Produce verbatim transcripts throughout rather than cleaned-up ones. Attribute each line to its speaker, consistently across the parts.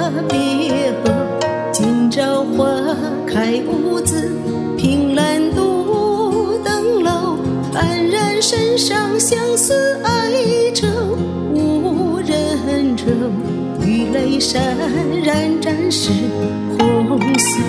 Speaker 1: 别后，今朝花开无字，凭栏独登楼。黯然身上相思哀愁，无人愁。玉泪潸然沾湿红袖。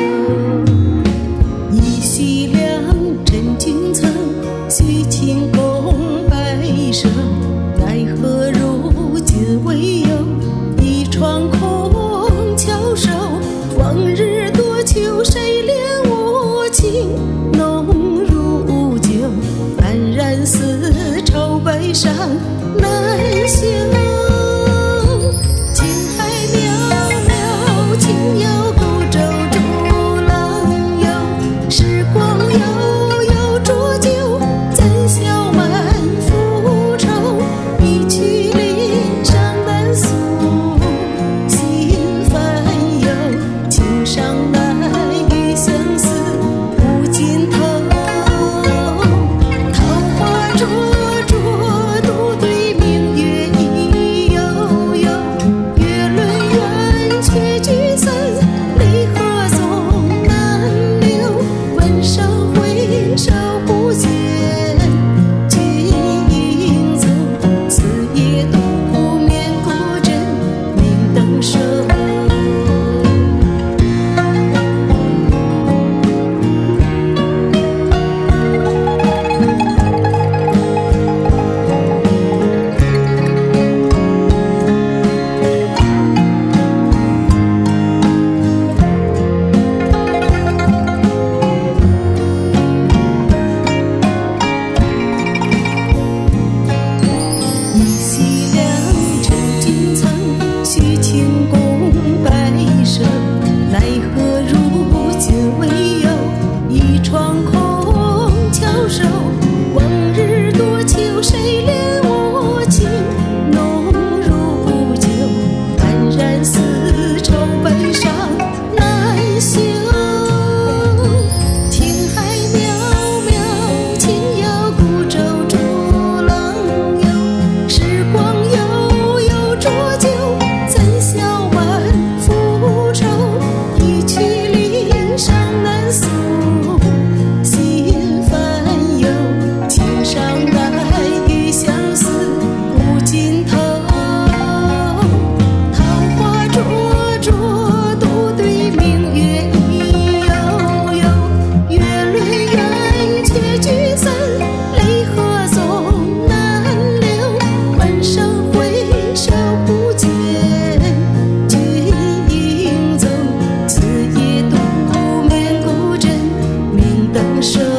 Speaker 1: 一夕两枕君侧，许清宫白首。奈何如今未有，一窗空翘首。往日多求谁怜我情，浓如酒。黯然丝绸悲伤难休。情海渺渺，轻摇孤舟逐浪游。时光悠悠浊酒，怎消满腹愁。一曲林上难诉，心烦忧。情伤来与相思无尽头。桃花灼灼，独对明月意悠悠。月轮圆，却聚散，离合总难留。闻声回首不见君影踪，此夜独眠孤枕明灯收。一夕两枕君侧，许清宫白首。奈何如今未有，一窗空翘首。往日多求谁怜我情，浓如酒。黯然丝绸悲伤难休。情海渺渺，轻摇孤舟逐浪游。时光悠悠浊酒，怎消满腹愁。一曲林上难诉，心烦忧。情伤来与相思无尽头。桃花灼灼，独对明月意悠悠。月轮圆，却聚散，离合总难留。闻声回首不见君影踪，此夜独眠孤枕明灯收。